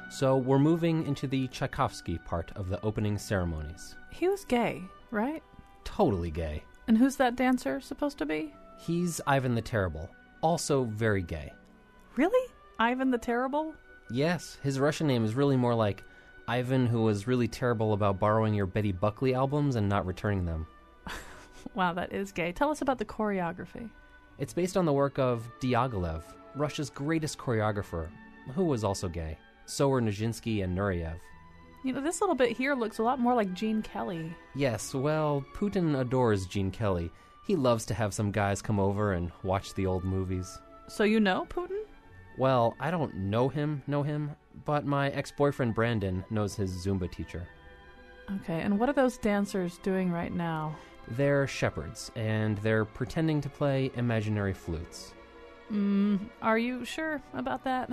So we're moving into the Tchaikovsky part of the opening ceremonies. He was gay, right? Totally gay. And who's that dancer supposed to be? He's Ivan the Terrible, also very gay. Really? Ivan the Terrible? Yes, his Russian name is really more like Ivan, who was really terrible about borrowing your Betty Buckley albums and not returning them. Wow, that is gay. Tell us about the choreography. It's based on the work of Diaghilev, Russia's greatest choreographer, who was also gay. So were Nijinsky and Nureyev. You know, this little bit here looks a lot more like Gene Kelly. Yes, well, Putin adores Gene Kelly. He loves to have some guys come over and watch the old movies. So you know Putin? Well, I don't know him, but my ex-boyfriend Brandon knows his Zumba teacher. Okay, and what are those dancers doing right now? They're shepherds, and they're pretending to play imaginary flutes. Are you sure about that?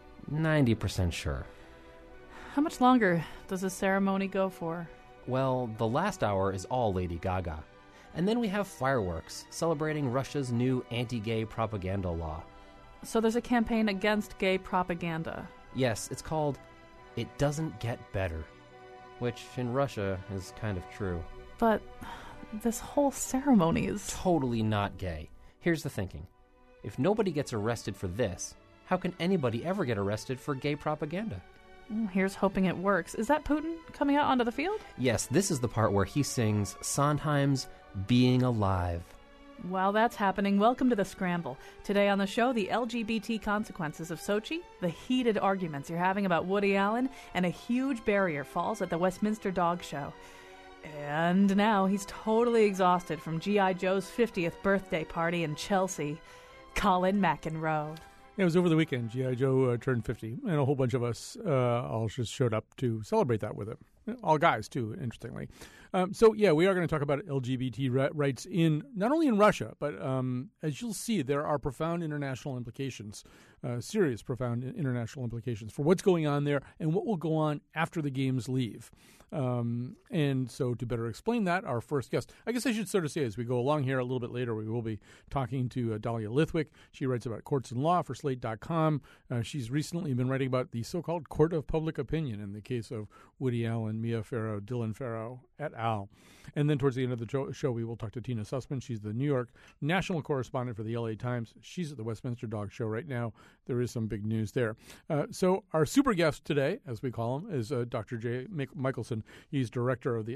90% sure. How much longer does the ceremony go for? Well, the last hour is all Lady Gaga. And then we have fireworks, celebrating Russia's new anti-gay propaganda law. So there's a campaign against gay propaganda. Yes, it's called It Doesn't Get Better, which in Russia is kind of true. But this whole ceremony is totally not gay. Here's the thinking. If nobody gets arrested for this, how can anybody ever get arrested for gay propaganda? Here's hoping it works. Is that Putin coming out onto the field? Yes, this is the part where he sings Sondheim's Being Alive. While that's happening, welcome to The Scramble. Today on the show, the LGBT consequences of Sochi, the heated arguments you're having about Woody Allen, and a huge barrier falls at the Westminster Dog Show. And now he's totally exhausted from G.I. Joe's 50th birthday party in Chelsea. Colin McEnroe. It was over the weekend. G.I. Joe turned 50, and a whole bunch of us all just showed up to celebrate that with him. All guys, too, interestingly. We are going to talk about LGBT rights not only in Russia, but as you'll see, there are profound international implications, serious profound international implications for what's going on there and what will go on after the games leave. And so to better explain that, our first guest, I guess I should sort of say as we go along here a little bit later, we will be talking to Dahlia Lithwick. She writes about courts and law for Slate.com. She's recently been writing about the so-called court of public opinion in the case of Woody Allen, Mia Farrow, Dylan Farrow, et al. And then towards the end of the show, we will talk to Tina Sussman. She's the New York national correspondent for the LA Times. She's at the Westminster Dog Show right now. There is some big news there. So our super guest today, as we call him, is Dr. Jay Michaelson. He's director of the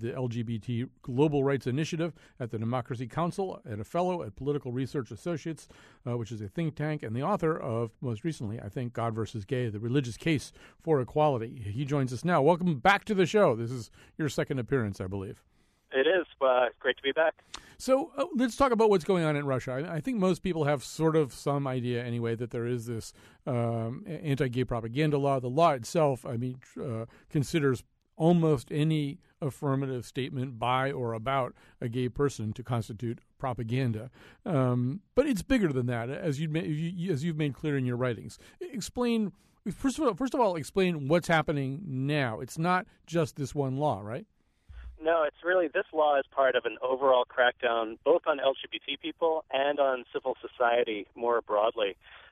LGBT Global Rights Initiative at the Democracy Council and a fellow at Political Research Associates, which is a think tank, and the author of, most recently, I think, God versus Gay, The Religious Case for Equality. He joins us now. Welcome back to the show. This is your second appearance, I believe. It is. Great to be back. So let's talk about what's going on in Russia. I think most people have sort of some idea anyway that there is this anti-gay propaganda law. The law itself, considers almost any affirmative statement by or about a gay person to constitute propaganda. But it's bigger than that, as you've made clear in your writings. Explain, first of all, explain what's happening now. It's not just this one law, right? No, it's really, this law is part of an overall crackdown both on LGBT people and on civil society more broadly.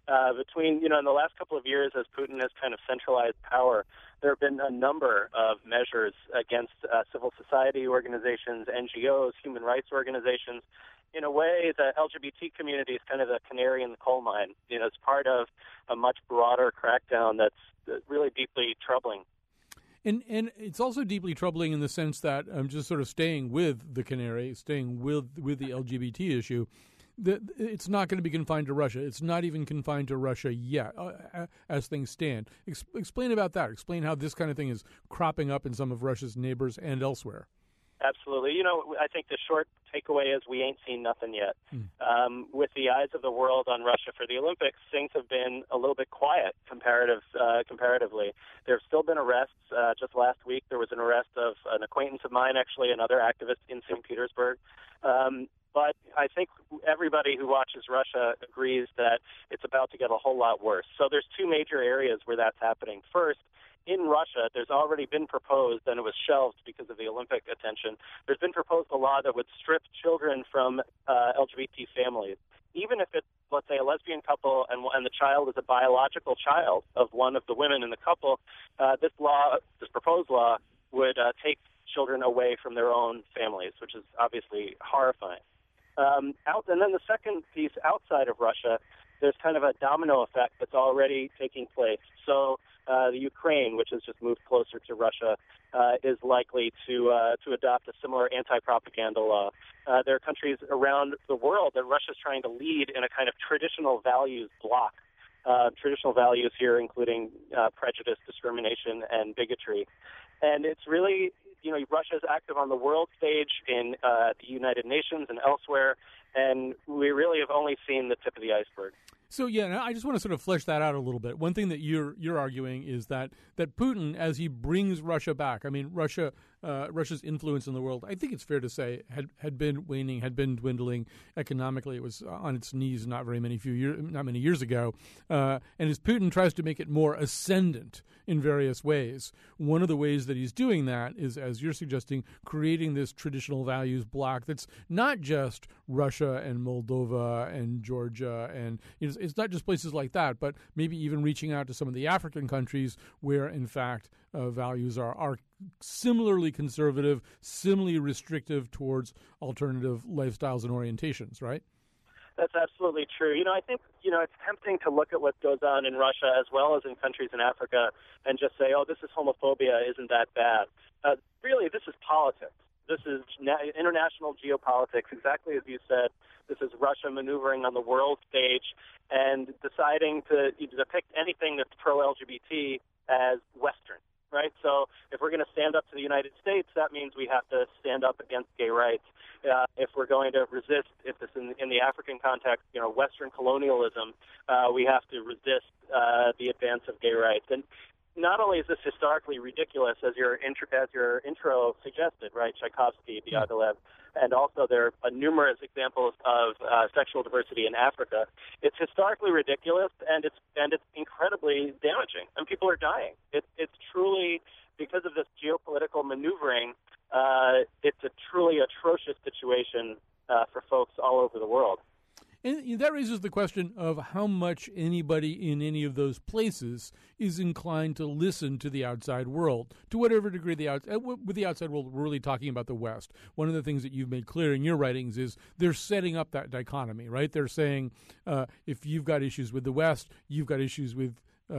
In the last couple of years, as Putin has kind of centralized power, there have been a number of measures against civil society organizations, NGOs, human rights organizations. In a way, the LGBT community is kind of the canary in the coal mine. It's part of a much broader crackdown that's really deeply troubling. And it's also deeply troubling in the sense that just sort of staying with the canary, staying with the LGBT issue, it's not going to be confined to Russia. It's not even confined to Russia yet, as things stand. Explain about that. Explain how this kind of thing is cropping up in some of Russia's neighbors and elsewhere. Absolutely. I think the short takeaway is we ain't seen nothing yet. With the eyes of the world on Russia for the Olympics, things have been a little bit quiet comparatively. There have still been arrests. Just last week, there was an arrest of an acquaintance of mine, actually, another activist in St. Petersburg. But I think everybody who watches Russia agrees that it's about to get a whole lot worse. So there's two major areas where that's happening. First, in Russia, there's already been proposed, and it was shelved because of the Olympic attention, there's been proposed a law that would strip children from LGBT families. Even if it's, let's say, a lesbian couple and the child is a biological child of one of the women in the couple, this proposed law, would take children away from their own families, which is obviously horrifying. And then the second piece, outside of Russia, there's kind of a domino effect that's already taking place. So the Ukraine, which has just moved closer to Russia, is likely to adopt a similar anti-propaganda law. There are countries around the world that Russia's trying to lead in a kind of traditional values bloc. Traditional values here including prejudice, discrimination, and bigotry. And it's really, Russia's active on the world stage in the United Nations and elsewhere, and we really have only seen the tip of the iceberg. So, yeah, I just want to sort of flesh that out a little bit. One thing that you're arguing is that Putin, as he brings Russia back, I mean, Russia's influence in the world, I think it's fair to say, had been waning, had been dwindling economically. It was on its knees not many years ago. And as Putin tries to make it more ascendant in various ways, one of the ways that he's doing that is, as you're suggesting, creating this traditional values bloc that's not just Russia and Moldova and Georgia, and it's not just places like that, but maybe even reaching out to some of the African countries where, in fact, values are similarly conservative, similarly restrictive towards alternative lifestyles and orientations, right? That's absolutely true. I think, it's tempting to look at what goes on in Russia as well as in countries in Africa and just say, oh, this is homophobia, isn't that bad? Really, this is politics. This is international geopolitics, exactly as you said. This is Russia maneuvering on the world stage and deciding to depict anything that's pro-LGBT as Western, right? So if we're going to stand up to the United States, that means we have to stand up against gay rights. If we're going to resist, if this in the African context, Western colonialism, we have to resist the advance of gay rights. And not only is this historically ridiculous, as your intro suggested, right? Tchaikovsky, Diaghilev, and also there are numerous examples of sexual diversity in Africa. It's historically ridiculous, and it's incredibly damaging, and people are dying. It's truly, because of this geopolitical maneuvering, it's a truly atrocious situation for folks all over the world. And that raises the question of how much anybody in any of those places is inclined to listen to the outside world. To whatever degree with the outside world, we're really talking about the West. One of the things that you've made clear in your writings is they're setting up that dichotomy, right? They're saying if you've got issues with the West, you've got issues with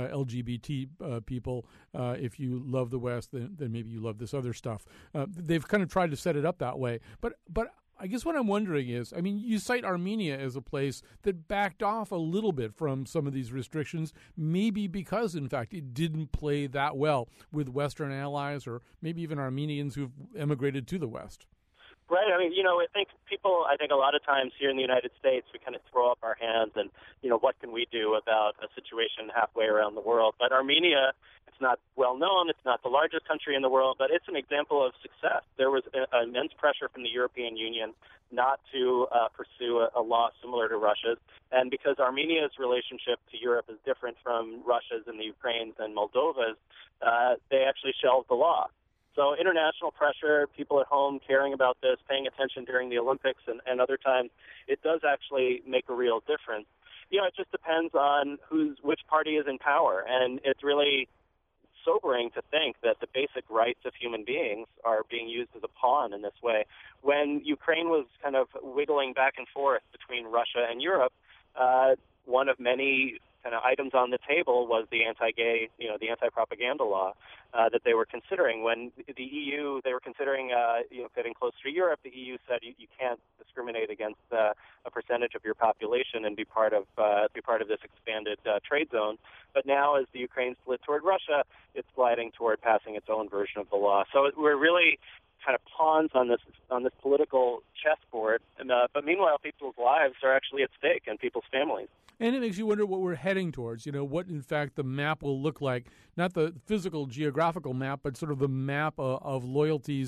LGBT people. If you love the West, then maybe you love this other stuff. They've kind of tried to set it up that way. But I guess what I'm wondering is, I mean, you cite Armenia as a place that backed off a little bit from some of these restrictions, maybe because, in fact, it didn't play that well with Western allies or maybe even Armenians who've emigrated to the West. Right. I mean, I think a lot of times here in the United States, we kind of throw up our hands and, what can we do about a situation halfway around the world? But Armenia, it's not well known. It's not the largest country in the world, but it's an example of success. There was immense pressure from the European Union not to pursue a law similar to Russia's. And because Armenia's relationship to Europe is different from Russia's and the Ukraine's and Moldova's, they actually shelved the law. So international pressure, people at home caring about this, paying attention during the Olympics and other times, it does actually make a real difference. It just depends on which party is in power, and it's really sobering to think that the basic rights of human beings are being used as a pawn in this way. When Ukraine was kind of wiggling back and forth between Russia and Europe, one of many kind of items on the table was the anti-gay, the anti-propaganda law that they were considering. When the EU, they were considering, getting closer to Europe, the EU said you can't discriminate against a percentage of your population and be part of this expanded trade zone. But now, as the Ukraine slid toward Russia, it's sliding toward passing its own version of the law. So we're really kind of pawns on this political chessboard. But meanwhile, people's lives are actually at stake and people's families. And it makes you wonder what we're heading towards, what, in fact, the map will look like, not the physical, geographical map, but sort of the map of loyalties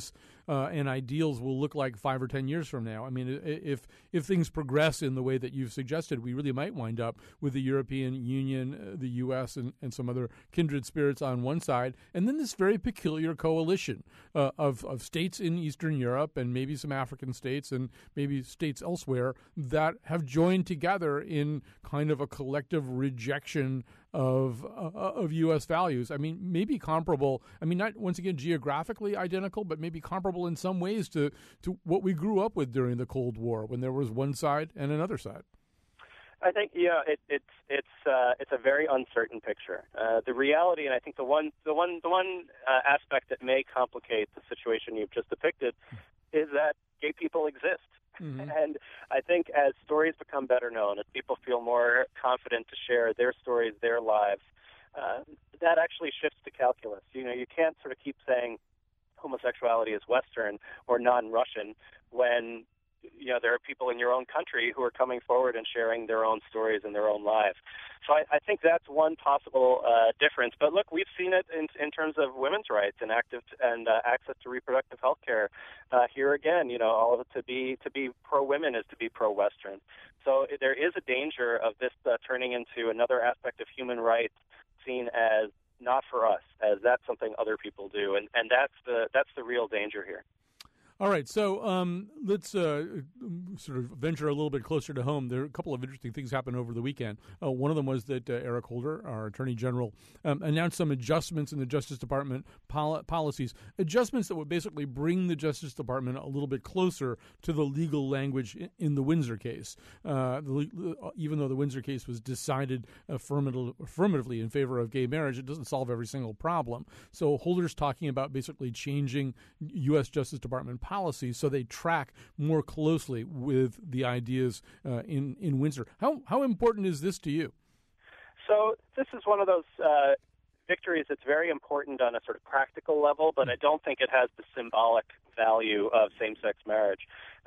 and ideals will look like 5 or 10 years from now. I mean, if things progress in the way that you've suggested, we really might wind up with the European Union, the U.S., and some other kindred spirits on one side, and then this very peculiar coalition of states in Eastern Europe and maybe some African states and maybe states elsewhere that have joined together in kind of a collective rejection of U.S. values. I mean, maybe comparable. I mean, not once again geographically identical, but maybe comparable in some ways to what we grew up with during the Cold War, when there was one side and another side. I think it's a very uncertain picture. The reality, and I think the one aspect that may complicate the situation you've just depicted, is that gay people exist. Mm-hmm. And I think as stories become better known, as people feel more confident to share their stories, their lives, that actually shifts the calculus. You know, you can't sort of keep saying homosexuality is Western or non-Russian when, you know, there are people in your own country who are coming forward and sharing their own stories and their own lives. So I think that's one possible difference. But look, we've seen it in terms of women's rights and access to reproductive health care. Here again, you know, all of it to be pro-women is to be pro-Western. So there is a danger of this turning into another aspect of human rights seen as not for us, as that's something other people do, and that's the real danger here. All right, so let's sort of venture a little bit closer to home. There are a couple of interesting things happened over the weekend. One of them was that Eric Holder, our Attorney General, announced some adjustments in the Justice Department policies, adjustments that would basically bring the Justice Department a little bit closer to the legal language in the Windsor case. Even though the Windsor case was decided affirmatively in favor of gay marriage, it doesn't solve every single problem. So Holder's talking about basically changing U.S. Justice Department policies so they track more closely with the ideas in Windsor. How important is this to you? So this is one of those victories that's very important on a sort of practical level, but I don't think it has the symbolic value of same-sex marriage.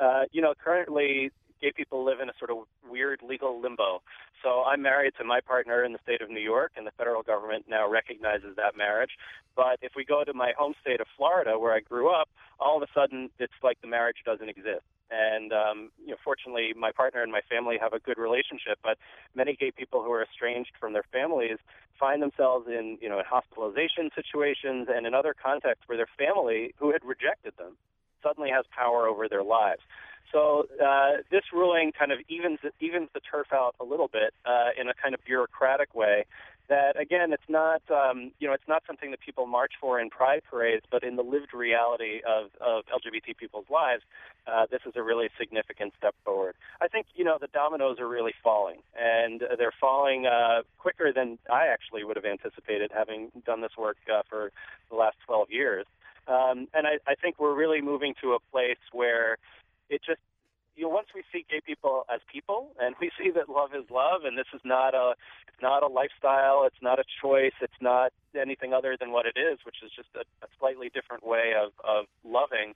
Currently gay people live in a sort of weird legal limbo. So I'm married to my partner in the state of New York, and the federal government now recognizes that marriage. But if we go to my home state of Florida, where I grew up, all of a sudden it's like the marriage doesn't exist. And, fortunately, my partner and my family have a good relationship, but many gay people who are estranged from their families find themselves in hospitalization situations and in other contexts where their family, who had rejected them, suddenly has power over their lives. So this ruling kind of evens the turf out a little bit in a kind of bureaucratic way. That again, it's not something that people march for in pride parades, but in the lived reality of LGBT people's lives, this is a really significant step forward. I think the dominoes are really falling, and they're falling quicker than I actually would have anticipated, having done this work for the last 12 years. And I think we're really moving to a place where it just, once we see gay people as people, and we see that love is love, and this is not a lifestyle, it's not a choice, it's not anything other than what it is, which is just a slightly different way of loving,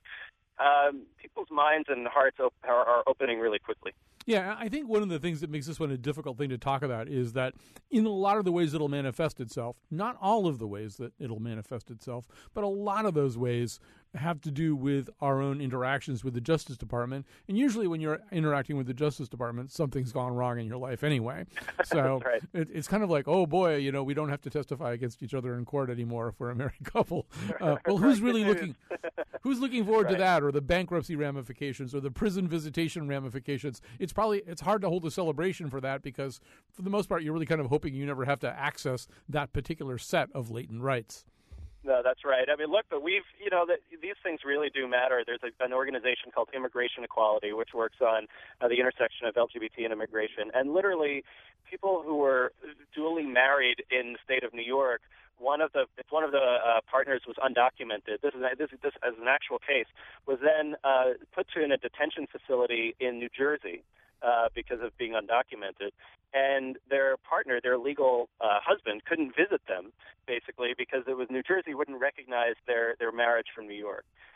people's minds and hearts are opening really quickly. Yeah, I think one of the things that makes this one a difficult thing to talk about is that in a lot of the ways it'll manifest itself, not all of the ways that it'll manifest itself, but a lot of those ways have to do with our own interactions with the Justice Department. And usually when you're interacting with the Justice Department, something's gone wrong in your life anyway. So right. It's kind of like, oh boy, we don't have to testify against each other in court anymore if we're a married couple. Well, who's really who's looking forward to that, or the bankruptcy ramifications, or the prison visitation ramifications? It's hard to hold a celebration for that, because for the most part, you're really kind of hoping you never have to access that particular set of latent rights. No, that's right. I mean, look, but these things really do matter. There's an organization called Immigration Equality, which works on the intersection of LGBT and immigration. And literally, people who were duly married in the state of New York, one of the partners was undocumented. This as an actual case, was then put in a detention facility in New Jersey because of being undocumented. And their partner, their legal husband, couldn't visit them, basically, because it was New Jersey wouldn't recognize their marriage from New York.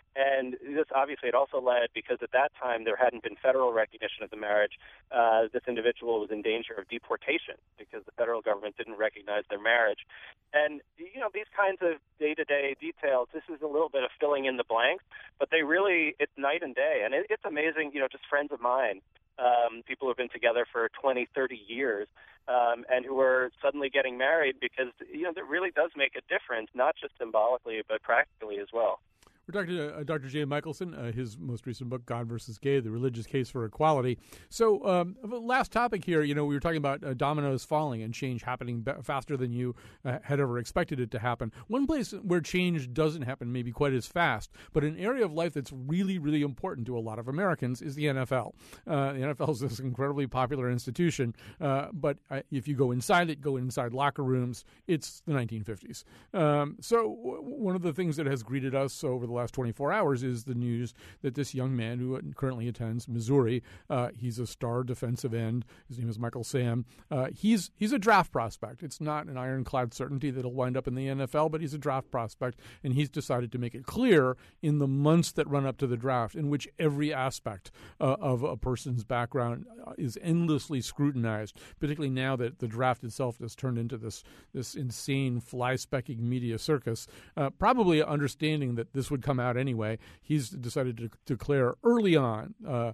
And this obviously it also led, because at that time there hadn't been federal recognition of the marriage, this individual was in danger of deportation because the federal government didn't recognize their marriage. And, these kinds of day-to-day details, this is a little bit of filling in the blanks, but it's night and day. And it's amazing, just friends of mine, people who have been together for 20, 30 years, and who are suddenly getting married because, that really does make a difference, not just symbolically, but practically as well. We're talking to Dr. Jay Michaelson, his most recent book, God versus Gay, The Religious Case for Equality. So last topic here, we were talking about dominoes falling and change happening faster than you had ever expected it to happen. One place where change doesn't happen maybe quite as fast, but an area of life that's really, really important to a lot of Americans is the NFL. The NFL is this incredibly popular institution, but if you go inside locker rooms, it's the 1950s. So one of the things that has greeted us over the last 24 hours is the news that this young man who currently attends Missouri, he's a star defensive end. His name is Michael Sam. He's a draft prospect. It's not an ironclad certainty that he'll wind up in the NFL, but he's a draft prospect, and he's decided to make it clear in the months that run up to the draft, in which every aspect of a person's background is endlessly scrutinized, particularly now that the draft itself has turned into this insane fly-specking media circus, probably understanding that this would come out anyway. He's decided to declare early on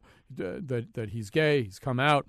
that he's gay. He's come out.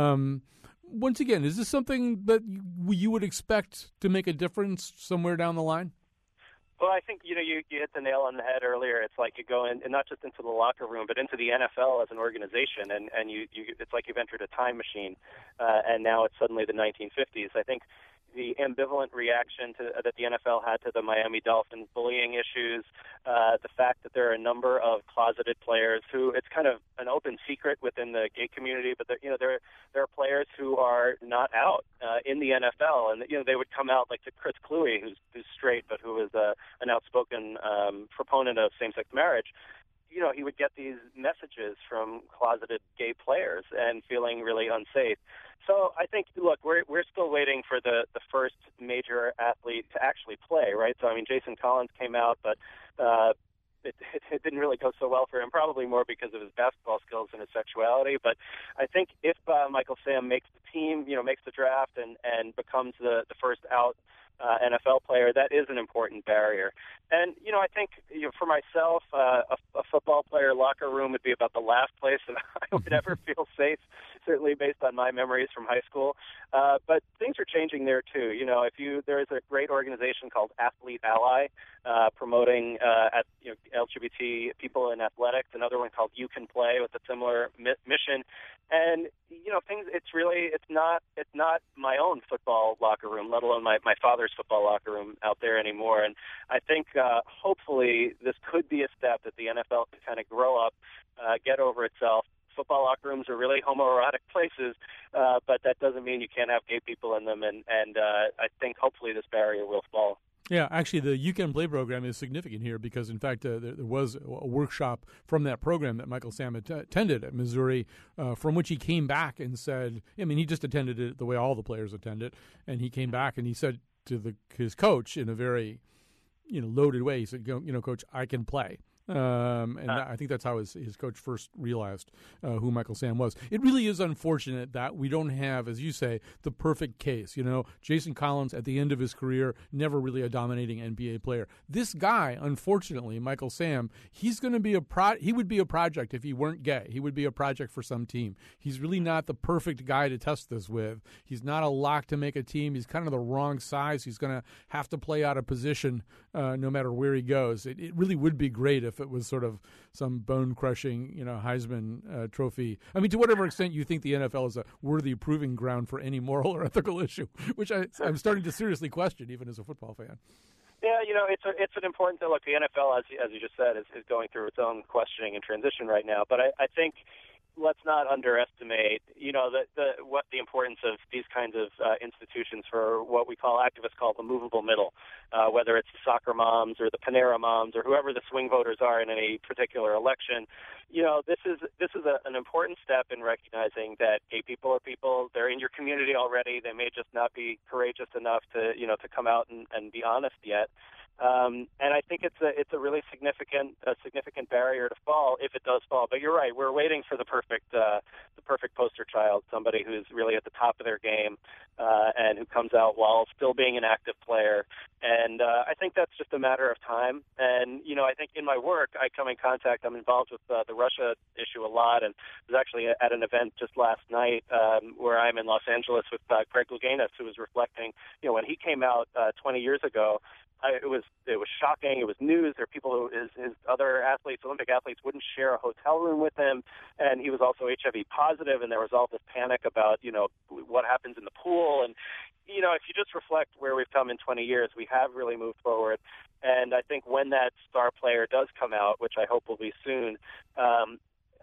Once again, is this something that you would expect to make a difference somewhere down the line? Well, I think, you hit the nail on the head earlier. It's like you go in, and not just into the locker room, but into the NFL as an organization, and it's like you've entered a time machine, and now it's suddenly the 1950s. I think the ambivalent reaction that the NFL had to the Miami Dolphins bullying issues, the fact that there are a number of closeted players who it's kind of an open secret within the gay community, but there are players who are not out in the NFL, and they would come out like to Chris Cluey, who's straight but who is an outspoken proponent of same-sex marriage. He would get these messages from closeted gay players and feeling really unsafe. So I think, look, we're still waiting for the first major athlete to actually play, right? So, Jason Collins came out, but it didn't really go so well for him, probably more because of his basketball skills and his sexuality. But I think if Michael Sam makes the team, makes the draft and becomes the first out NFL player, that is an important barrier. And, I think for myself, a football player locker room would be about the last place that I would ever feel safe, certainly based on my memories from high school. But things are changing there, too. There is a great organization called Athlete Ally promoting LGBT people in athletics, another one called You Can Play with a similar mission. And, it's not my own football locker room, let alone my father's football locker room out there anymore. And I think hopefully this could be a step that the NFL can kind of grow up, get over itself. Football locker rooms are really homoerotic places, but that doesn't mean you can't have gay people in them. And I think hopefully this barrier will fall. Yeah, actually, the You Can Play program is significant here because, in fact, there was a workshop from that program that Michael Sam attended at Missouri, from which he came back and said, he just attended it the way all the players attend it, and he came back and he said to his coach in a very, loaded way, he said, Coach, I can play. I think that's how his coach first realized who Michael Sam was. It really is unfortunate that we don't have, as you say, the perfect case. Jason Collins at the end of his career, never really a dominating NBA player. This guy, unfortunately, Michael Sam, he's going to be he would be a project if he weren't gay. He would be a project for some team. He's really not the perfect guy to test this with. He's not a lock to make a team. He's kind of the wrong size. He's going to have to play out of position no matter where he goes. It really would be great if it was sort of some bone-crushing, Heisman Trophy. To whatever extent you think the NFL is a worthy proving ground for any moral or ethical issue, which I'm starting to seriously question, even as a football fan. Yeah, it's an important thing. Look, the NFL, as you just said, is going through its own questioning and transition right now. But I think let's not underestimate, what the importance of these kinds of institutions for what activists call the movable middle, whether it's the soccer moms or the Panera moms or whoever the swing voters are in any particular election. This is an important step in recognizing that gay people are people. They're in your community already. They may just not be courageous enough to come out and be honest yet. And I think it's a really significant barrier to fall if it does fall. But you're right, we're waiting for the perfect poster child, somebody who's really at the top of their game and who comes out while still being an active player. And I think that's just a matter of time. And I think in my work, I'm involved with the Russia issue a lot, and was actually at an event just last night where I'm in Los Angeles with Greg Louganis, who was reflecting, when he came out 20 years ago. It was shocking. It was news. There were people who his other athletes, Olympic athletes, wouldn't share a hotel room with him, and he was also HIV positive. And there was all this panic about what happens in the pool. And if you just reflect where we've come in 20 years, we have really moved forward. And I think when that star player does come out, which I hope will be soon, I'm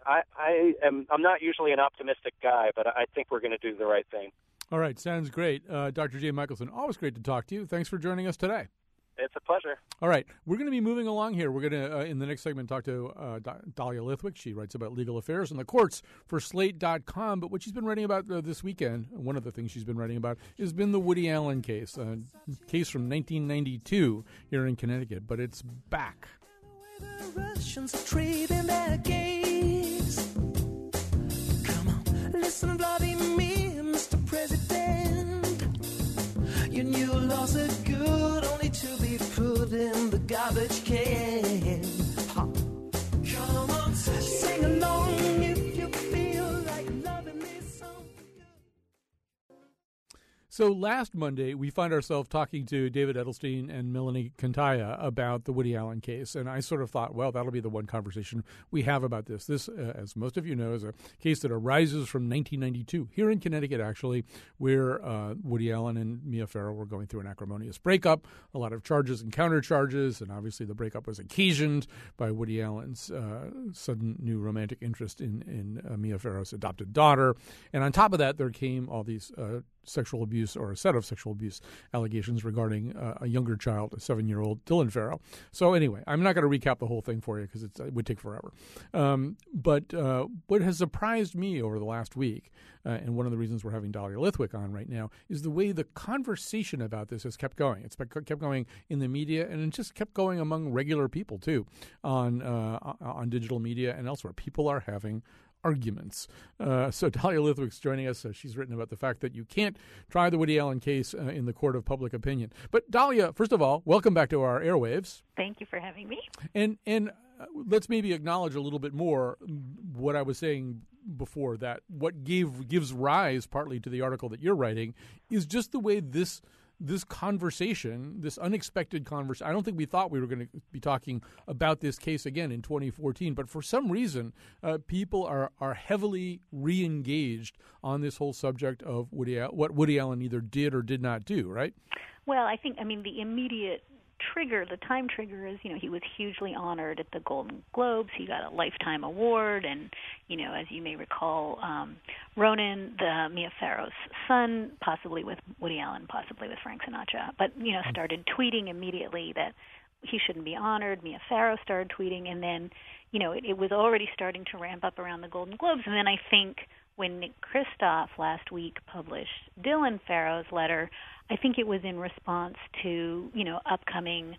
not usually an optimistic guy, but I think we're going to do the right thing. All right, sounds great, Dr. Jay Michaelson. Always great to talk to you. Thanks for joining us today. It's a pleasure. All right. We're going to be moving along here. We're going to, in the next segment, talk to Dahlia Lithwick. She writes about legal affairs and the courts for Slate.com. But what she's been writing about this weekend, one of the things she's been writing about, has been the Woody Allen case, a case from 1992 here in Connecticut. But it's back. The Russians are trading their gaze. Come on, listen, Vladimir, Mr. President. Your new laws are good, only to be put in the garbage can. Ha. Come on, sing along if you feel like loving me something good. So last Monday, we find ourselves talking to David Edelstein and Melanie Cantaya about the Woody Allen case. And I sort of thought, well, that'll be the one conversation we have about this. This, as most of you know, is a case that arises from 1992, here in Connecticut, actually, where Woody Allen and Mia Farrow were going through an acrimonious breakup, a lot of charges and countercharges, and obviously the breakup was occasioned by Woody Allen's sudden new romantic interest in Mia Farrow's adopted daughter. And on top of that, there came all these sexual abuse, or a set of sexual abuse allegations regarding a younger child, a 7-year-old Dylan Farrow. So anyway, I'm not going to recap the whole thing for you because it would take forever. But what has surprised me over the last week, and one of the reasons we're having Dahlia Lithwick on right now, is the way the conversation about this has kept going. It's kept going in the media, and it just kept going among regular people too, on digital media and elsewhere. People are having arguments. So Dahlia Lithwick's joining us. She's written about the fact that you can't try the Woody Allen case in the court of public opinion. But Dahlia, first of all, welcome back to our airwaves. Thank you for having me. And let's maybe acknowledge a little bit more what I was saying before, that what gives rise partly to the article that you're writing is just the way this conversation, this unexpected conversation, I don't think we thought we were going to be talking about this case again in 2014, but for some reason, people are heavily re-engaged on this whole subject of what Woody Allen either did or did not do, right? Well, the immediate trigger, the time trigger is, he was hugely honored at the Golden Globes. He got a Lifetime Award, and, as you may recall, Ronan, Mia Farrow's son, possibly with Woody Allen, possibly with Frank Sinatra, but, started tweeting immediately that he shouldn't be honored. Mia Farrow started tweeting, and then, it was already starting to ramp up around the Golden Globes. And then I think when Nick Kristof last week published Dylan Farrow's letter, I think it was in response to, upcoming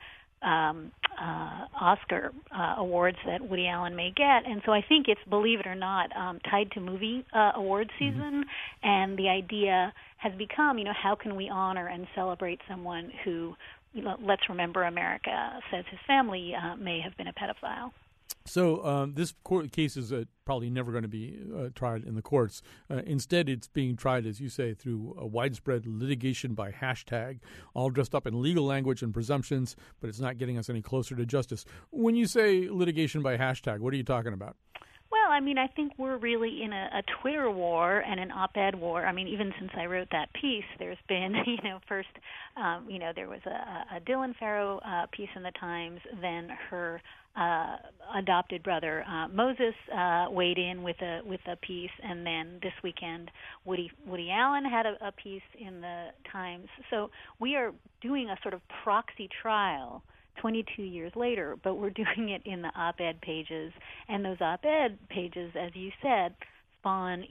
Oscar awards that Woody Allen may get. And so I think it's, believe it or not, tied to movie award season. Mm-hmm. And the idea has become, how can we honor and celebrate someone who, let's remember America says his family may have been a pedophile. So this court case is probably never going to be tried in the courts. Instead, it's being tried, as you say, through a widespread litigation by hashtag, all dressed up in legal language and presumptions, but it's not getting us any closer to justice. When you say litigation by hashtag, what are you talking about? Well, I think we're really in a Twitter war and an op-ed war. Even since I wrote that piece, there's been, first, there was a Dylan Farrow piece in the Times, then her adopted brother Moses weighed in with a piece, and then this weekend Woody Allen had a piece in the Times. So we are doing a sort of proxy trial 22 years later, but we're doing it in the op-ed pages, and those op-ed pages, as you said, spawn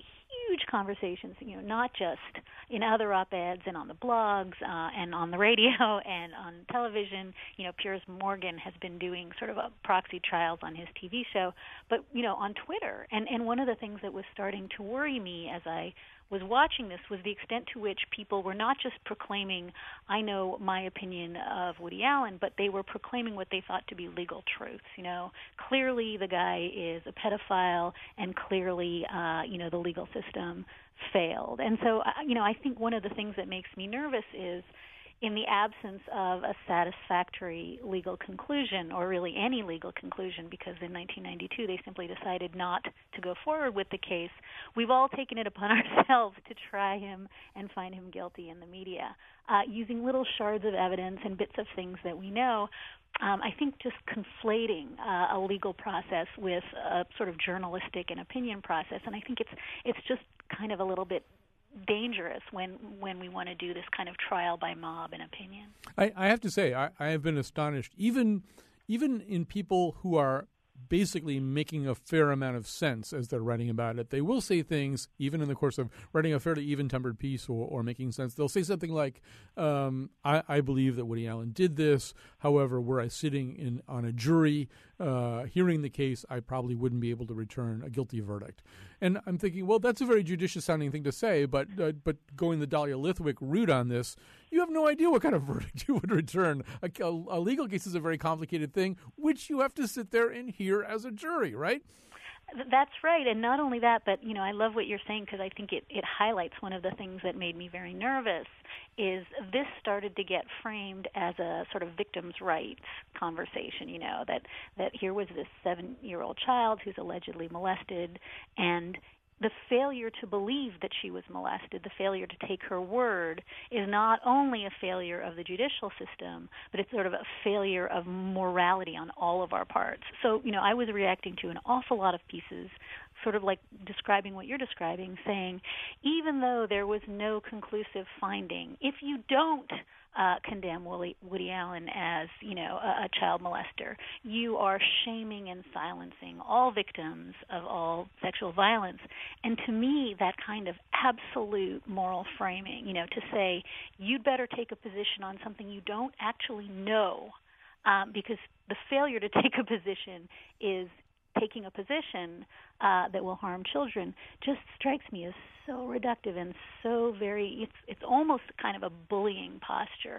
huge conversations, not just in other op-eds and on the blogs and on the radio and on television. Piers Morgan has been doing sort of a proxy trials on his TV show, but, on Twitter. And one of the things that was starting to worry me as I was watching this was the extent to which people were not just proclaiming, I know my opinion of Woody Allen, but they were proclaiming what they thought to be legal truths. Clearly the guy is a pedophile, and clearly, the legal system failed. And so, I think one of the things that makes me nervous is, in the absence of a satisfactory legal conclusion, or really any legal conclusion, because in 1992 they simply decided not to go forward with the case, we've all taken it upon ourselves to try him and find him guilty in the media, using little shards of evidence and bits of things that we know. I think just conflating a legal process with a sort of journalistic and opinion process, and I think it's just kind of a little bit dangerous when we want to do this kind of trial by mob and opinion. I have to say, I have been astonished, even in people who are basically making a fair amount of sense as they're writing about it. They will say things, even in the course of writing a fairly even-tempered piece or making sense. They'll say something like, I believe that Woody Allen did this. However, were I sitting on a jury hearing the case, I probably wouldn't be able to return a guilty verdict. And I'm thinking, well, that's a very judicious-sounding thing to say, but going the Dahlia Lithwick route on this, you have no idea what kind of verdict you would return. A legal case is a very complicated thing, which you have to sit there and hear as a jury, right? That's right, and not only that, but I love what you're saying, because I think it highlights one of the things that made me very nervous. Is this started to get framed as a sort of victims' rights conversation? That here was this 7-year-old child who's allegedly molested, and the failure to believe that she was molested, the failure to take her word, is not only a failure of the judicial system, but it's sort of a failure of morality on all of our parts. So, I was reacting to an awful lot of pieces, sort of like describing what you're describing, saying, even though there was no conclusive finding, if you don't condemn Woody Allen as, a child molester, you are shaming and silencing all victims of all sexual violence. And to me, that kind of absolute moral framing, to say you'd better take a position on something you don't actually know, because the failure to take a position is taking a position that will harm children, just strikes me as so reductive and so it's almost kind of a bullying posture.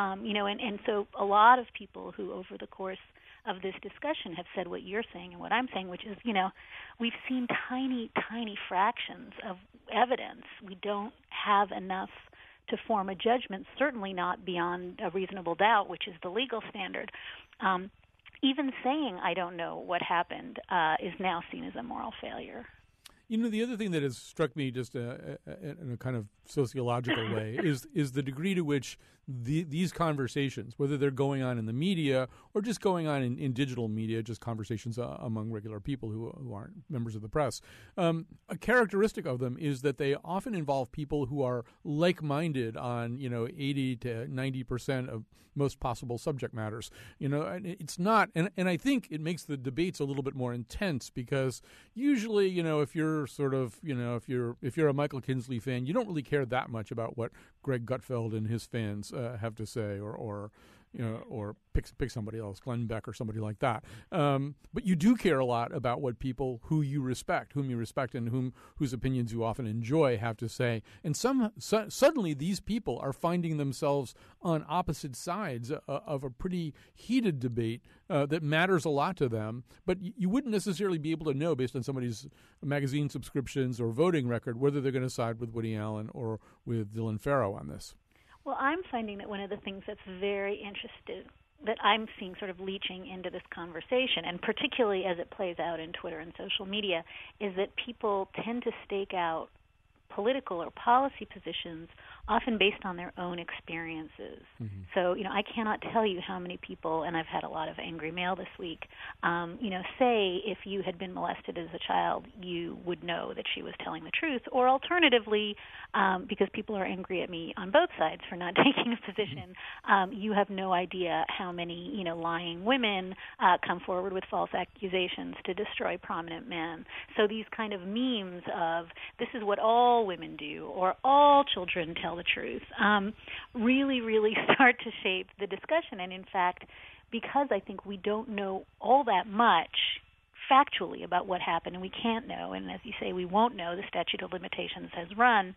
And so a lot of people who over the course of this discussion have said what you're saying and what I'm saying, which is, we've seen tiny, tiny fractions of evidence. We don't have enough to form a judgment, certainly not beyond a reasonable doubt, which is the legal standard. Even saying I don't know what happened is now seen as a moral failure. The other thing that has struck me just in a kind of sociological way is the degree to which these conversations, whether they're going on in the media or just going on in digital media, just conversations among regular people who aren't members of the press, a characteristic of them is that they often involve people who are like-minded on 80 to 90% of most possible subject matters. It's not, and I think it makes the debates a little bit more intense, because usually, if you're sort of, if you're a Michael Kinsley fan, you don't really care that much about what Greg Gutfeld and his fans have to say, or pick somebody else, Glenn Beck or somebody like that. But you do care a lot about what people whom you respect and whose opinions you often enjoy have to say. And suddenly these people are finding themselves on opposite sides of a pretty heated debate that matters a lot to them. But you wouldn't necessarily be able to know, based on somebody's magazine subscriptions or voting record, whether they're going to side with Woody Allen or with Dylan Farrow on this. Well, I'm finding that one of the things that's very interesting, that I'm seeing sort of leaching into this conversation, and particularly as it plays out in Twitter and social media, is that people tend to stake out political or policy positions, often based on their own experiences. Mm-hmm. So, I cannot tell you how many people, and I've had a lot of angry mail this week, say if you had been molested as a child, you would know that she was telling the truth. Or alternatively, because people are angry at me on both sides for not taking a position, you have no idea how many, lying women come forward with false accusations to destroy prominent men. So these kind of memes of this is what all women do or all children tell the truth really, really start to shape the discussion. And in fact, because I think we don't know all that much factually about what happened, and we can't know, and as you say, we won't know, the statute of limitations has run,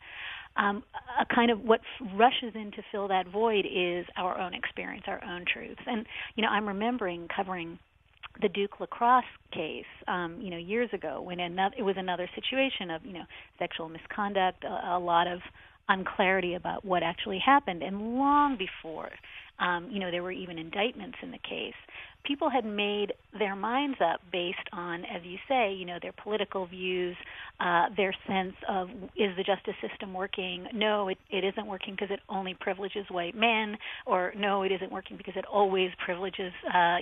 a kind of what rushes in to fill that void is our own experience, our own truths. And, I'm remembering covering the Duke lacrosse case, years ago when it was another situation of, sexual misconduct, a lot of unclarity about what actually happened. And long before, there were even indictments in the case, people had made their minds up based on, as you say, their political views, their sense of, is the justice system working? No, it isn't working because it only privileges white men, or no, it isn't working because it always privileges,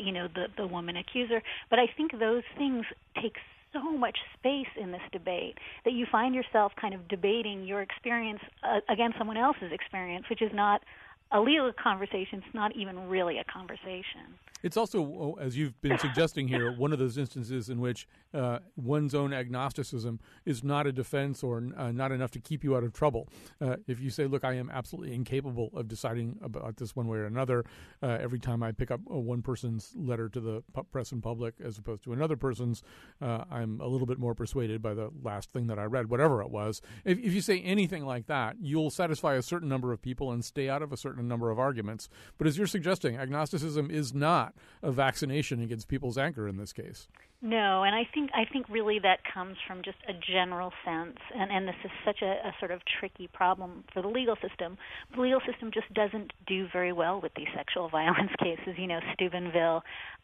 the woman accuser. But I think those things take so much space in this debate that you find yourself kind of debating your experience against someone else's experience, which is not a legal conversation. It's not even really a conversation. It's also, as you've been suggesting here, one of those instances in which one's own agnosticism is not a defense or not enough to keep you out of trouble. If you say, look, I am absolutely incapable of deciding about this one way or another, every time I pick up one person's letter to the press and public as opposed to another person's, I'm a little bit more persuaded by the last thing that I read, whatever it was. If you say anything like that, you'll satisfy a certain number of people and stay out of a certain number of arguments. But as you're suggesting, agnosticism is not a vaccination against people's anger in this case. No, and I think really that comes from just a general sense, and this is such a sort of tricky problem for the legal system. The legal system just doesn't do very well with these sexual violence cases. Steubenville,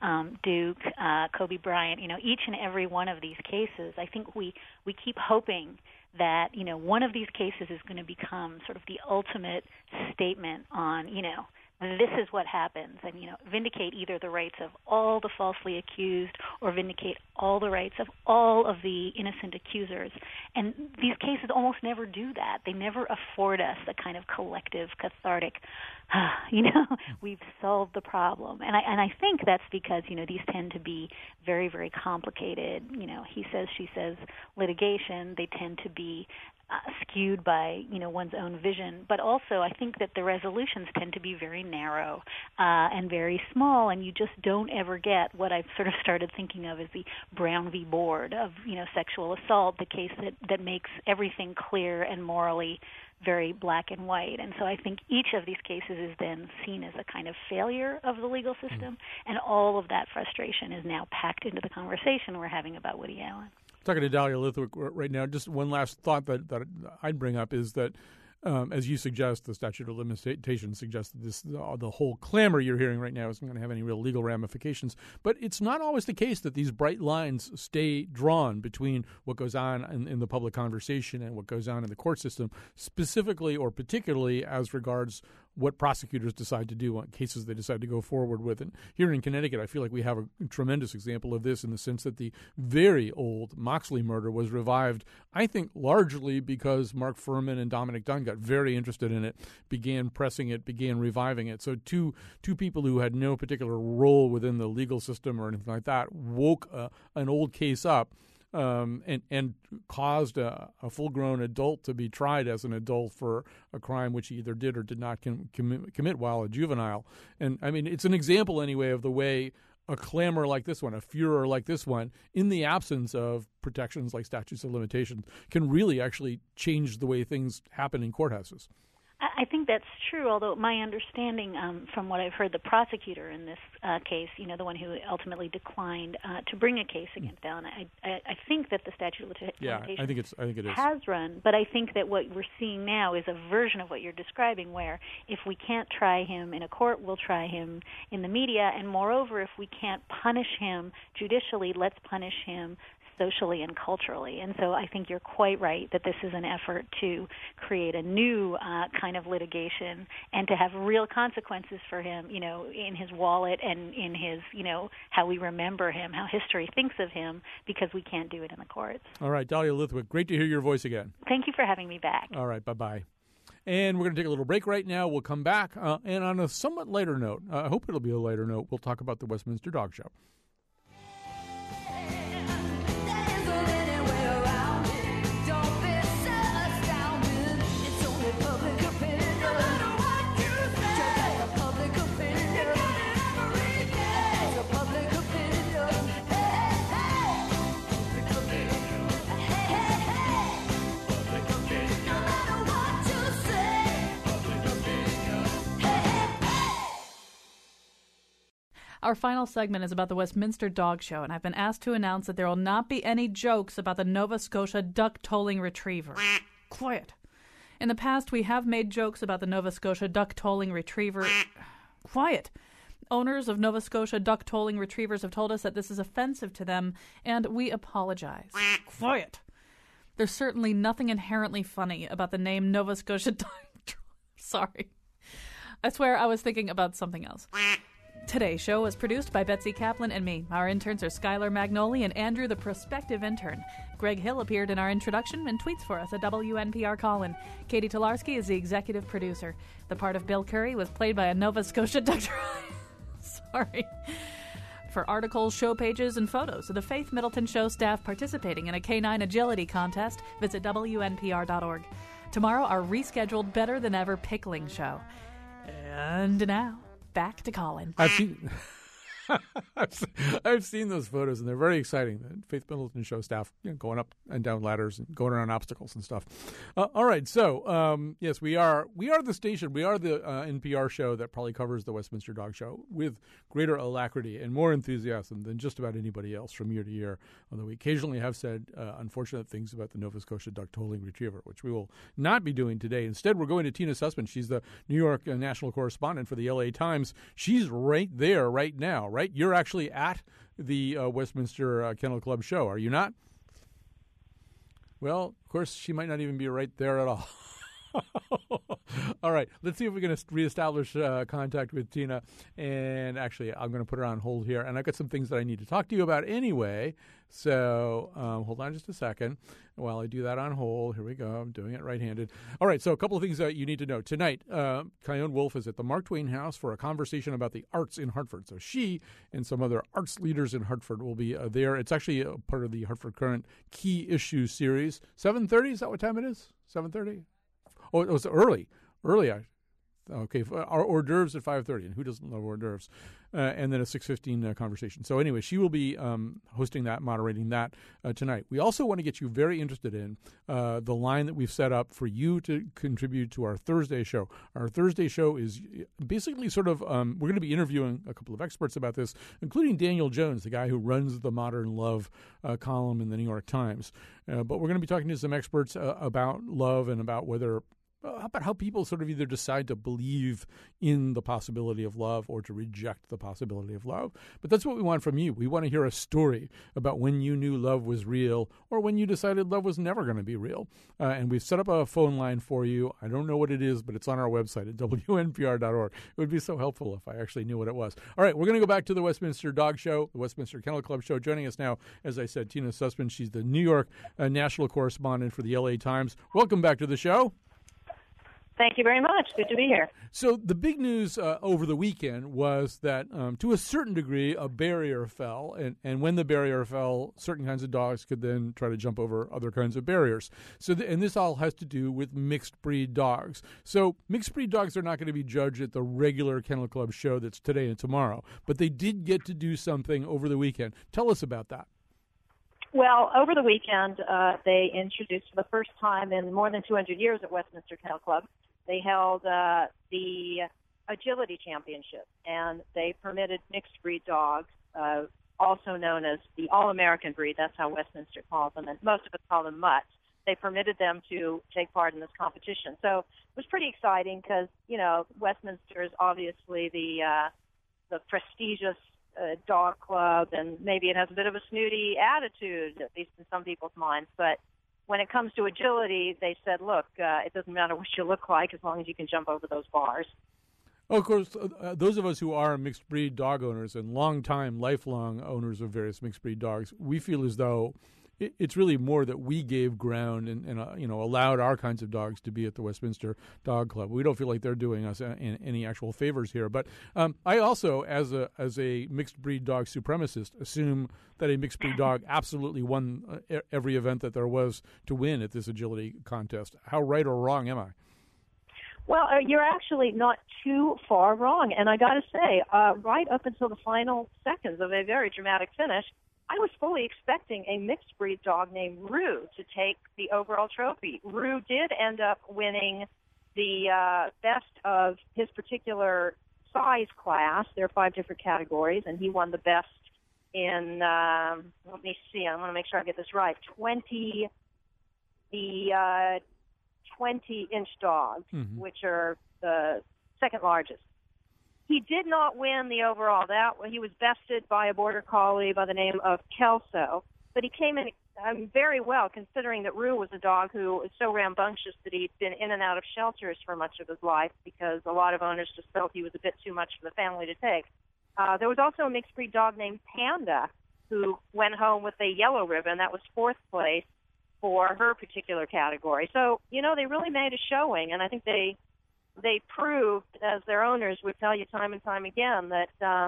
Duke, Kobe Bryant. Each and every one of these cases, I think we keep hoping that one of these cases is going to become sort of the ultimate statement on this is what happens, and vindicate either the rights of all the falsely accused or vindicate all the rights of all of the innocent accusers. And these cases almost never do that. They never afford us a kind of collective, cathartic, we've solved the problem. And I think that's because these tend to be very, very complicated. He says, she says litigation. They tend to be skewed by one's own vision, but also I think that the resolutions tend to be very narrow and very small, and you just don't ever get what I've sort of started thinking of as the Brown v. Board of sexual assault, the case that makes everything clear and morally very black and white. And so I think each of these cases is then seen as a kind of failure of the legal system, and all of that frustration is now packed into the conversation we're having about Woody Allen. Talking to Dahlia Lithwick right now, just one last thought that I'd bring up is that, as you suggest, the statute of limitations suggests that the whole clamor you're hearing right now isn't going to have any real legal ramifications. But it's not always the case that these bright lines stay drawn between what goes on in the public conversation and what goes on in the court system, specifically or particularly as regards what prosecutors decide to do on cases they decide to go forward with. And here in Connecticut, I feel like we have a tremendous example of this in the sense that the very old Moxley murder was revived, I think, largely because Mark Furman and Dominic Dunn got very interested in it, began pressing it, began reviving it. So two people who had no particular role within the legal system or anything like that woke an old case up. And caused a full-grown adult to be tried as an adult for a crime which he either did or did not commit while a juvenile. And, I mean, it's an example, anyway, of the way a clamor like this one, a furor like this one, in the absence of protections like statutes of limitations, can really actually change the way things happen in courthouses. I think that's true, although my understanding from what I've heard, the prosecutor in this case, the one who ultimately declined to bring a case against Allen, I think that the statute of limitations I think it is. Has run, but I think that what we're seeing now is a version of what you're describing, where if we can't try him in a court, we'll try him in the media, and moreover, if we can't punish him judicially, let's punish him socially and culturally. And so I think you're quite right that this is an effort to create a new kind of litigation and to have real consequences for him, in his wallet and in his, how we remember him, how history thinks of him, because we can't do it in the courts. All right, Dahlia Lithwick, great to hear your voice again. Thank you for having me back. All right, bye-bye. And we're going to take a little break right now. We'll come back. And on a somewhat lighter note, I hope it'll be a lighter note, we'll talk about the Westminster Dog Show. Our final segment is about the Westminster Dog Show, and I've been asked to announce that there will not be any jokes about the Nova Scotia duck-tolling retriever. Quiet. In the past, we have made jokes about the Nova Scotia duck-tolling retriever. Quiet. Owners of Nova Scotia duck-tolling retrievers have told us that this is offensive to them, and we apologize. Quiet. There's certainly nothing inherently funny about the name Nova Scotia duck. Sorry. I swear I was thinking about something else. Today's show was produced by Betsy Kaplan and me. Our interns are Skylar Magnoli and Andrew, the prospective intern. Greg Hill appeared in our introduction and tweets for us at WNPR Colin. Katie Tolarski is the executive producer. The part of Bill Curry was played by a Nova Scotia duck. Sorry. For articles, show pages, and photos of the Faith Middleton Show staff participating in a canine agility contest, visit WNPR.org. Tomorrow, our rescheduled Better Than Ever pickling show. And now, back to Colin. I've seen those photos, and they're very exciting. The Faith Middleton Show staff going up and down ladders and going around obstacles and stuff. All right, so yes, we are the station. We are the NPR show that probably covers the Westminster Dog Show with greater alacrity and more enthusiasm than just about anybody else from year to year. Although we occasionally have said unfortunate things about the Nova Scotia duck-tolling retriever, which we will not be doing today. Instead, we're going to Tina Sussman. She's the New York national correspondent for the LA Times. She's right there right now. Right? You're actually at the Westminster Kennel Club show, are you not? Well, of course, she might not even be right there at all. All right, let's see if we can reestablish contact with Tina. And actually, I'm going to put her on hold here. And I've got some things that I need to talk to you about anyway. So hold on just a second while I do that on hold. Here we go. I'm doing it right-handed. All right, so a couple of things that you need to know. Tonight, Chion Wolf is at the Mark Twain House for a conversation about the arts in Hartford. So she and some other arts leaders in Hartford will be there. It's actually a part of the Hartford Current Key Issues series. 7:30, is that what time it is? 7:30? Oh, it was early. Okay, our hors d'oeuvres at 5:30, and who doesn't love hors d'oeuvres? And then a 6:15 conversation. So anyway, she will be hosting that, moderating that tonight. We also want to get you very interested in the line that we've set up for you to contribute to our Thursday show. Our Thursday show is basically sort of, we're going to be interviewing a couple of experts about this, including Daniel Jones, the guy who runs the Modern Love column in the New York Times. But we're going to be talking to some experts about love and about how people sort of either decide to believe in the possibility of love or to reject the possibility of love. But that's what we want from you. We want to hear a story about when you knew love was real or when you decided love was never going to be real. And we've set up a phone line for you. I don't know what it is, but it's on our website at WNPR.org. It would be so helpful if I actually knew what it was. All right, we're going to go back to the Westminster Dog Show, the Westminster Kennel Club Show. Joining us now, as I said, Tina Sussman. She's the New York national correspondent for the LA Times. Welcome back to the show. Thank you very much. Good to be here. So the big news over the weekend was that, to a certain degree, a barrier fell. And when the barrier fell, certain kinds of dogs could then try to jump over other kinds of barriers. And this all has to do with mixed-breed dogs. So mixed-breed dogs are not going to be judged at the regular Kennel Club show that's today and tomorrow. But they did get to do something over the weekend. Tell us about that. Well, over the weekend, they introduced for the first time in more than 200 years at Westminster Kennel Club, they held the Agility Championship, and they permitted mixed-breed dogs, also known as the All-American breed. That's how Westminster calls them, and most of us call them mutts. They permitted them to take part in this competition. So it was pretty exciting because, Westminster is obviously the prestigious dog club, and maybe it has a bit of a snooty attitude, at least in some people's minds. But when it comes to agility, they said, look, it doesn't matter what you look like as long as you can jump over those bars. Oh, of course, those of us who are mixed breed dog owners and lifelong owners of various mixed breed dogs, we feel as though it's really more that we gave ground and allowed our kinds of dogs to be at the Westminster Dog Club. We don't feel like they're doing us any actual favors here. But I also, as a mixed breed dog supremacist, assume that a mixed breed dog absolutely won every event that there was to win at this agility contest. How right or wrong am I? Well, you're actually not too far wrong. And I got to say, right up until the final seconds of a very dramatic finish, I was fully expecting a mixed breed dog named Rue to take the overall trophy. Rue did end up winning the best of his particular size class. There are 5 different categories, and he won the best in, let me see, I want to make sure I get this right, 20-inch dogs, which are the second largest. He did not win the overall. He was bested by a border collie by the name of Kelso, but he came in very well, considering that Rue was a dog who was so rambunctious that he'd been in and out of shelters for much of his life because a lot of owners just felt he was a bit too much for the family to take. There was also a mixed breed dog named Panda who went home with a yellow ribbon. That was 4th place for her particular category. So, they really made a showing, and I think they proved, as their owners would tell you time and time again, that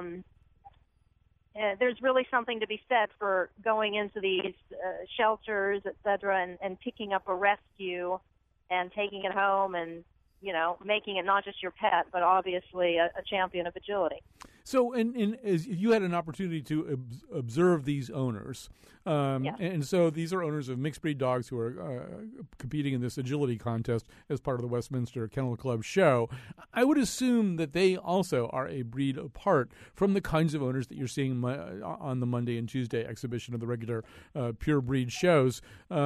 there's really something to be said for going into these shelters, et cetera, and picking up a rescue and taking it home and, making it not just your pet, but obviously a champion of agility. So, as you had an opportunity to observe these owners, yes. And so these are owners of mixed breed dogs who are competing in this agility contest as part of the Westminster Kennel Club show. I would assume that they also are a breed apart from the kinds of owners that you're seeing on the Monday and Tuesday exhibition of the regular pure breed shows.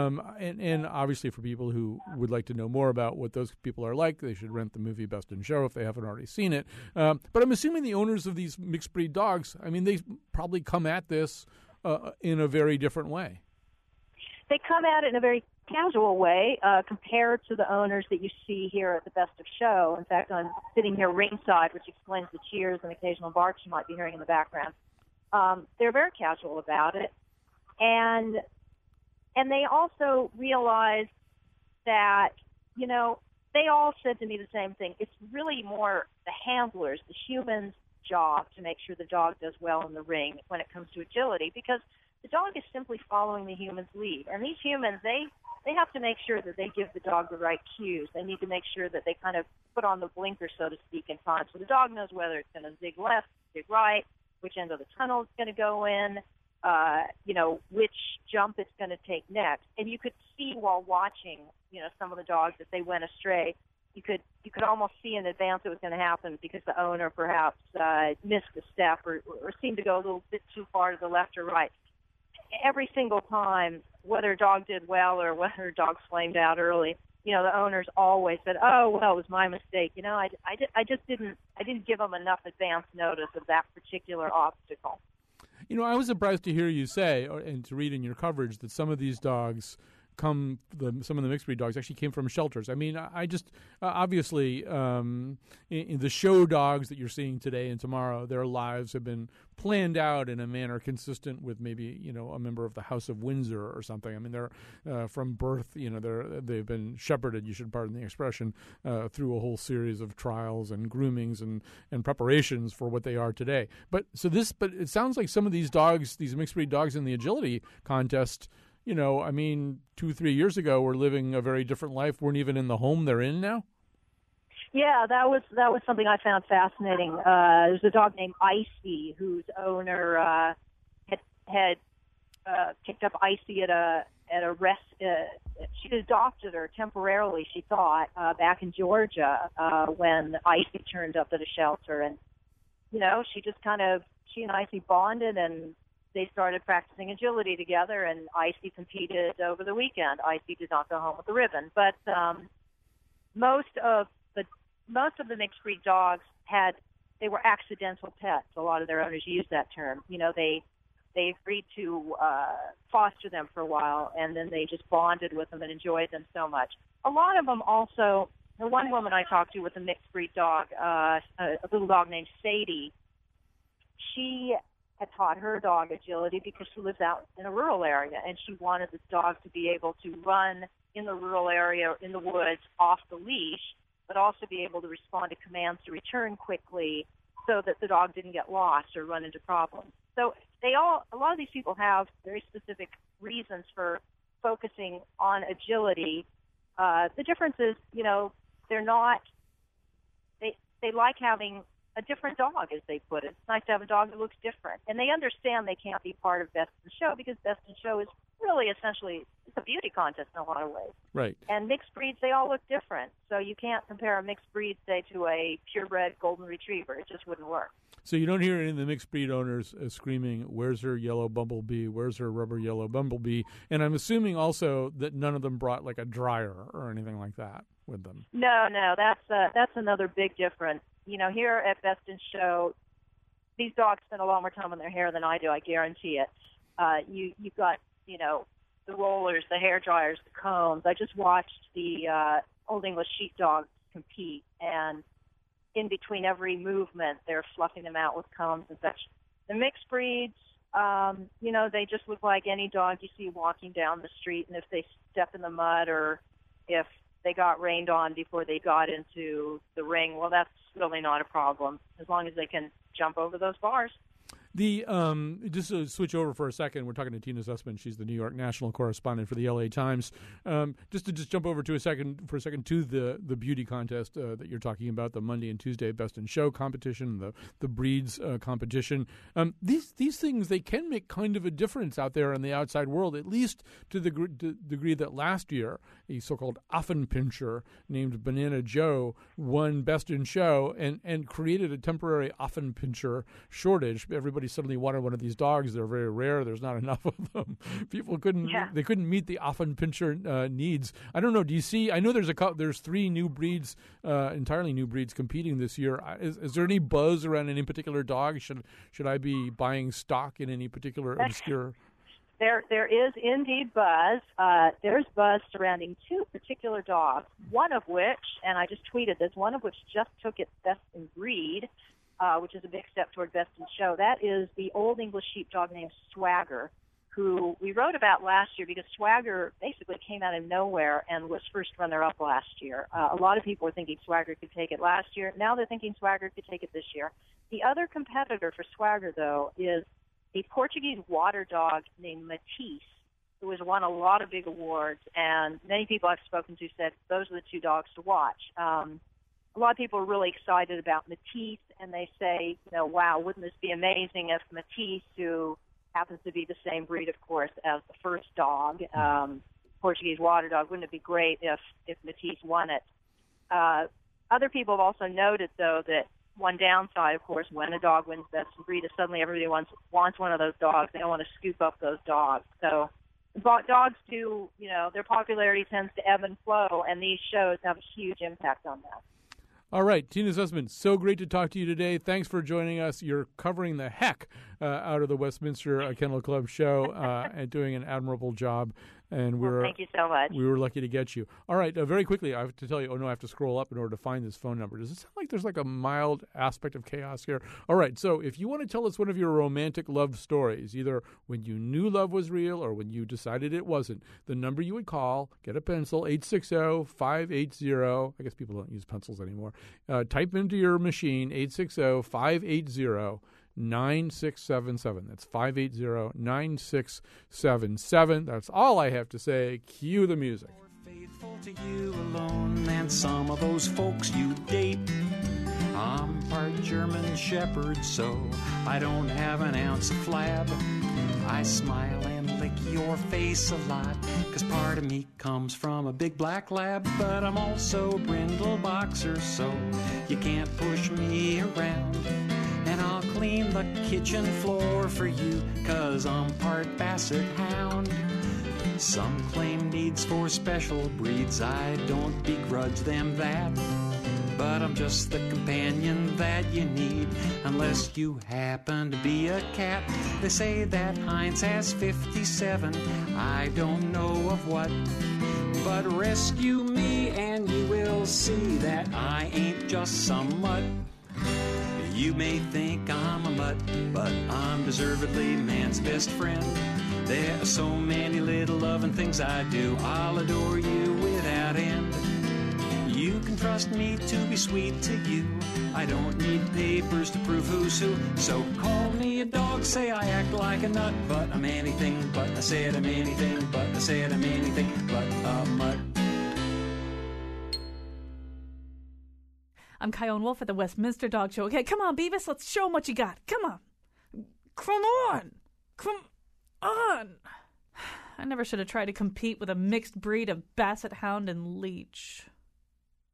And obviously, for people who would like to know more about what those people are like, they should rent the movie Best in Show if they haven't already seen it. But I'm assuming the owners of these mixed breed dogs, they probably come at this in a very different way. They come at it in a very casual way compared to the owners that you see here at the Best of Show. In fact, I'm sitting here ringside, which explains the cheers and occasional barks you might be hearing in the background. They're very casual about it. And they also realize that, they all said to me the same thing. It's really more the handlers, the humans' job to make sure the dog does well in the ring when it comes to agility, because the dog is simply following the human's lead. And these humans, they have to make sure that they give the dog the right cues. They need to make sure that they kind of put on the blinker, so to speak, in time. So the dog knows whether it's going to zig left, zig right, which end of the tunnel it's going to go in, which jump it's going to take next. And you could see while watching, some of the dogs, if they went astray, you could almost see in advance it was going to happen because the owner perhaps missed a step or seemed to go a little bit too far to the left or right. Every single time, whether a dog did well or whether a dog flamed out early, the owners always said, "Oh, well, it was my mistake. I didn't give them enough advance notice of that particular obstacle." I was surprised to hear you say, and to read in your coverage, that some of these dogs some of the mixed breed dogs actually came from shelters. I just obviously in the show dogs that you're seeing today and tomorrow, their lives have been planned out in a manner consistent with maybe a member of the House of Windsor or something. They're from birth, they've been shepherded, you should pardon the expression, through a whole series of trials and groomings and preparations for what they are today. But it sounds like some of these dogs, these mixed breed dogs in the agility contest, 2-3 years ago, were living a very different life, weren't even in the home they're in now? Yeah, that was something I found fascinating. There's a dog named Icy whose owner had picked up Icy at a rest. She adopted her temporarily, she thought, back in Georgia when Icy turned up at a shelter, and she and Icy bonded, and they started practicing agility together, and Icy competed over the weekend. Icy did not go home with the ribbon, but most of the mixed breed dogs had were accidental pets. A lot of their owners use that term. You know, they agreed to foster them for a while, and then they just bonded with them and enjoyed them so much. A lot of them also, the one woman I talked to with a mixed breed dog, a little dog named Sadie, she had taught her dog agility because she lives out in a rural area, and she wanted this dog to be able to run in the rural area, in the woods, off the leash, but also be able to respond to commands to return quickly so that the dog didn't get lost or run into problems. So a lot of these people have very specific reasons for focusing on agility. The difference is, you know, they like having a different dog, as they put it. It's nice to have a dog that looks different. And they understand they can't be part of Best in Show because Best in Show is really essentially it's a beauty contest in a lot of ways. Right. And mixed breeds, they all look different. So you can't compare a mixed breed, say, to a purebred golden retriever. It just wouldn't work. So you don't hear any of the mixed breed owners screaming, "Where's her yellow bumblebee? Where's her rubber yellow bumblebee?" And I'm assuming also that none of them brought like a dryer or anything like that with them. No, that's another big difference. You know, here at Best in Show, these dogs spend a lot more time on their hair than I do. I guarantee it. You've got, you know, the rollers, the hair dryers, the combs. I just watched the Old English sheepdogs compete, and in between every movement, they're fluffing them out with combs and such. The mixed breeds, you know, they just look like any dog you see walking down the street, and if they step in the mud or if they got rained on before they got into the ring, well, that's really not a problem as long as they can jump over those bars. The just to switch over for a second, we're talking to Tina Sussman. She's the New York national correspondent for the LA Times. Just to jump over to a second to the beauty contest that you're talking about, the Monday and Tuesday Best in Show competition, the breeds competition. These things, they can make kind of a difference out there in the outside world, at least to the degree that last year a so-called Affenpinscher named Banana Joe won Best in Show and created a temporary Affenpinscher shortage. Everybody suddenly wanted one of these dogs. They're very rare. There's not enough of them. People couldn't meet the Affenpinscher needs. I don't know. Do you see? I know there's 3 new breeds, entirely new breeds competing this year. Is there any buzz around any particular dog? Should I be buying stock in any particular obscure? There is indeed buzz. There's buzz surrounding 2 particular dogs, one of which, and I just tweeted this, one of which just took its Best in Breed, which is a big step toward Best in Show. That is the Old English sheepdog named Swagger, who we wrote about last year because Swagger basically came out of nowhere and was first runner-up last year. A lot of people were thinking Swagger could take it last year. Now they're thinking Swagger could take it this year. The other competitor for Swagger, though, is a Portuguese water dog named Matisse, who has won a lot of big awards, and many people I've spoken to said those are the 2 dogs to watch. A lot of people are really excited about Matisse, and they say, you know, wow, wouldn't this be amazing if Matisse, who happens to be the same breed, of course, as the first dog, Portuguese water dog, wouldn't it be great if Matisse won it? Other people have also noted, though, that one downside, of course, when a dog wins Best in Breed is suddenly everybody wants one of those dogs. They don't want to scoop up those dogs. So dogs do, you know, their popularity tends to ebb and flow, and these shows have a huge impact on that. All right, Tina Sussman, so great to talk to you today. Thanks for joining us. You're covering the heck out of the Westminster Kennel Club show and doing an admirable job. And thank you so much. We were lucky to get you. All right, very quickly, I have to tell you, I have to scroll up in order to find this phone number. Does it sound like there's like a mild aspect of chaos here? All right, so if you want to tell us one of your romantic love stories, either when you knew love was real or when you decided it wasn't, the number you would call, get a pencil, 860-580, I guess people don't use pencils anymore, type into your machine, 860-580-9677. That's 580-9677. That's all I have to say. Cue the music. Faithful to you alone and some of those folks you date. I'm part German Shepherd, so I don't have an ounce of flab. I smile and lick your face a lot, 'cause part of me comes from a big black lab. But I'm also brindle boxer, so you can't push me around. And I'll clean the kitchen floor for you, 'cause I'm part Basset Hound. Some claim needs for special breeds, I don't begrudge them that. But but I'm just the companion that you need. Unless you happen to be a cat. They say that Heinz has 57. I don't know of what. But rescue me and you will see that I ain't just some mutt. You may think I'm a mutt, but I'm deservedly man's best friend. There are so many little loving things I do. I'll adore you without end. You can trust me to be sweet to you. I don't need papers to prove who's who. So call me a dog, say I act like a nut. But I'm anything but, I said I'm anything but, I said I'm anything but a mutt. I'm Kyone Wolf at the Westminster Dog Show. Okay, come on, Beavis, let's show them what you got. Come on. Come on. Come on. I never should have tried to compete with a mixed breed of Basset Hound and Leech.